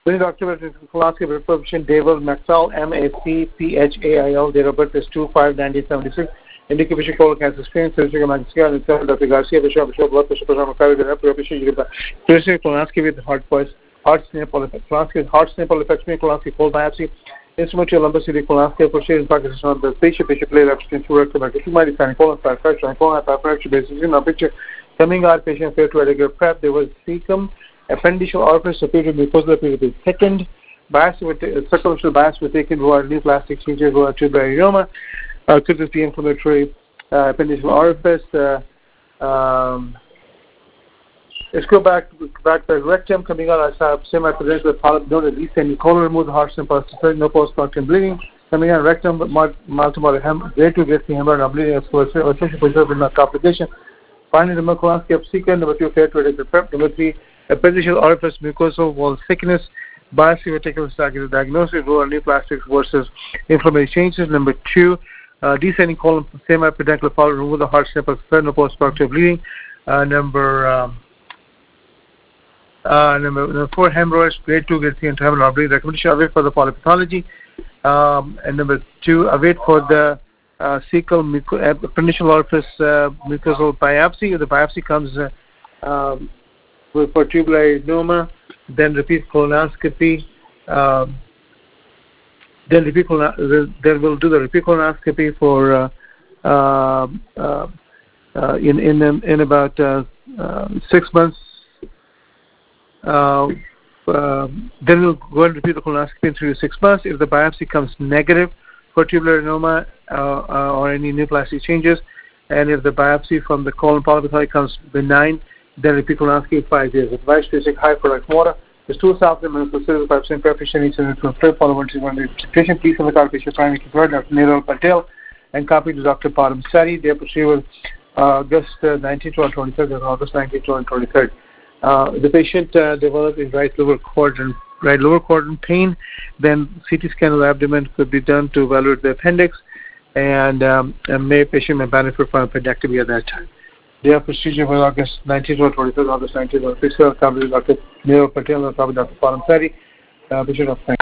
Screening doctor is colonoscopy patient David Maxwell, Macphail, date of birth is 2/5/1976. Indication colon cancer screening, surgical magnesia, and Dr. Garcia, Bishop, blood pressure, colonoscopy with heart snare polypectomy, colonoscopy cold biopsy, instrumental lumbosity colonoscopy, procedure in Pakistan on the patient play representation to rectum, mighty sign, colon fracture, basis in a picture, coming out patient failed to adequate prep, there was cecum, appendiceal orifice, superior mucosal appeared thickened, circumferential biopsy was taken who are neoplastic changes who are tubular could this be inflammatory appendiceal orifice? Let's go back to the rectum. Coming out, I saw semi-presentable polyp known as descending colon removed, the heart simple, no post-proctum bleeding. Coming out, rectum, multiple grade 2 gastric hemorrhage, no bleeding, essential preserved in complication. Finally, the colonoscopy of secant. Number 2, failed to adequate prep. Number 3, appendiceal orifice, mucosal wall thickness, biopsy reticulus targeted diagnosis, rural neoplastics versus inflammatory changes. Number 2, descending colon semi-peduncular polyp, remove the heart simple, no post-proctum bleeding. Number 4, hemorrhoids, grade 2, grade 3, and terminal bleeding. Recommendation, await for the polypathology. And number 2, await for the cecal appendiceal orifice mucosal biopsy. If the biopsy comes for tubular adenoma, then repeat colonoscopy. Then we'll do the repeat colonoscopy for in about 6 months. Then we'll go and repeat the colonoscopy in 3 to 6 months. If the biopsy comes negative for tubular adenoma or any neoplastic changes, and if the biopsy from the colon polypathology comes benign, then repeat colonoscopy 5 years. Advice to take high product water. The stool supplement considered 5% preparation needs to follow patient. Please the card patient primary care Dr. Nirul Patel and copy to Dr. Padam Sari. Their procedure was August 19th to 23rd and August 19th to 23rd. The patient developed in right lower quadrant pain. Then CT scan of the abdomen could be done to evaluate the appendix, and patient may benefit from appendectomy at that time. Their procedure was August 19th to 23rd, August 19th to 23rd. Copy to Dr. Nirul Patel and copy Dr. Padam Sari. Bishop of